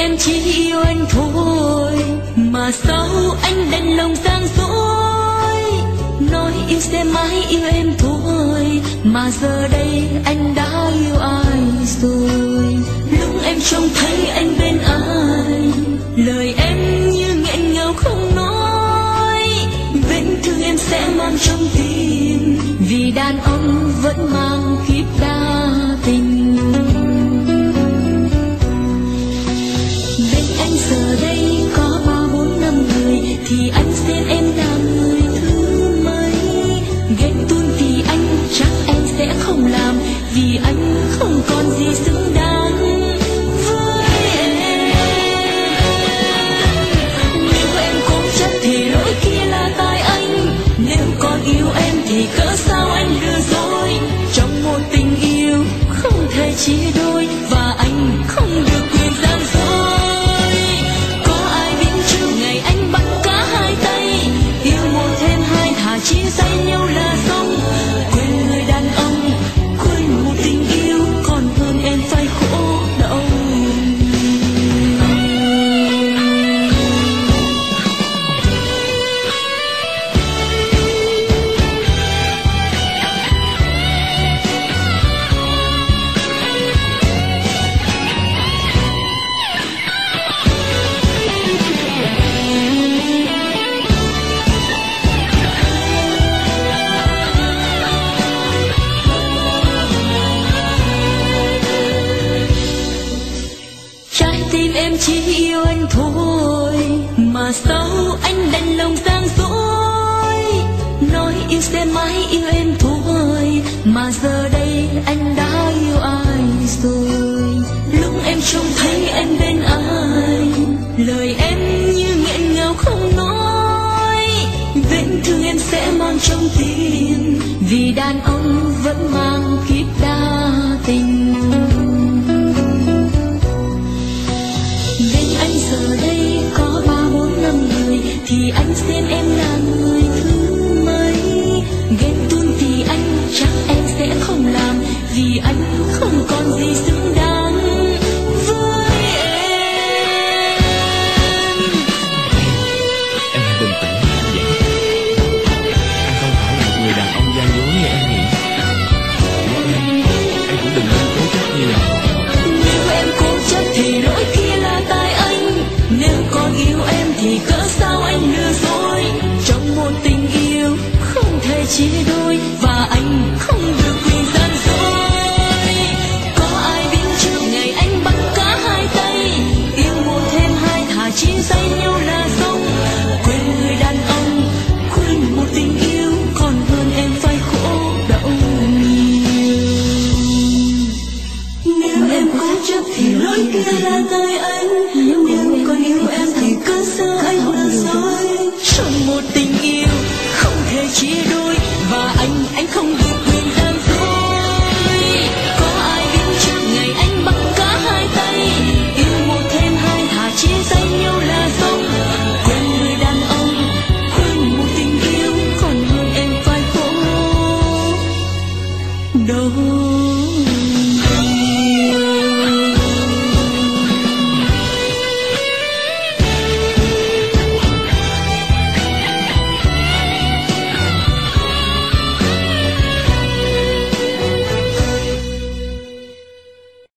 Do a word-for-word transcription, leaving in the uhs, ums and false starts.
em chỉ yêu anh thôi, mà sao anh đành lòng gian dối. Nói yêu sẽ mãi yêu em thôi, mà giờ đây anh đã yêu ai rồi. Lúc em trông thấy anh bên ai, lời em như nghẹn ngào không nói. Vết thương em sẽ mang trong tim, vì đàn ông vẫn mang kiếp đa tình. Bên anh giờ đây có ba bốn năm người, thì anh xem em là người thứ mấy. Ghen tuông thì anh chắc em sẽ không làm, vì anh không còn gì xứng đáng với em. Nếu em cố chấp thì lỗi kia là tại anh, nếu còn yêu em thì cớ sao anh lừa dối. Trong một tình yêu không thể chia đôi, và anh không được quyền gian dối. Có ai biết trước ngày anh bắt cả hai tay, yêu một thêm hai thà chia tay nhau là xong. Quên người đàn ông, quên một tình yêu, còn hơn em phải khổ đau. Trái tim em chỉ yêu anh thôi, mà sao anh đành lòng gian dối. Nói yêu sẽ mãi yêu em thôi, mà giờ đây anh đã yêu ai rồi. Lúc em trông thấy anh bên ai, lời em như nghẹn ngào không nói. Vết thương em sẽ mang trong tim, vì đàn ông vẫn mang kiếp đa tình. Bên anh giờ đây có ba bốn năm người, thì anh xem em là người thứ mấy. Ghen tuông thì anh chắc em sẽ không làm, vì anh không còn gì xứng đáng với em. Em hãy bình tĩnh như vậy. Anh không phải là một người đàn ông gian dối như em nghĩ. Và em, em cũng đừng nên cố chấp như vậy. Nếu em cố chấp thì lỗi kia là tại anh, nếu còn yêu em thì cớ sao anh lừa dối. Trong một tình yêu không thể chia đôi, và anh không được quyền gian dối. Có ai biết trước ngày anh bắt cả hai tay, yêu một thêm hai thà chia tay nhau là xong. Quên người đàn ông, quên một tình yêu, còn hơn em phải khổ đau nhiều. Nếu em cố chấp thì lỗi kia là tại anh, nếu còn yêu em thì cớ sao anh lừa dối. Trong một tình yêu không thể chia đôi, và anh anh không được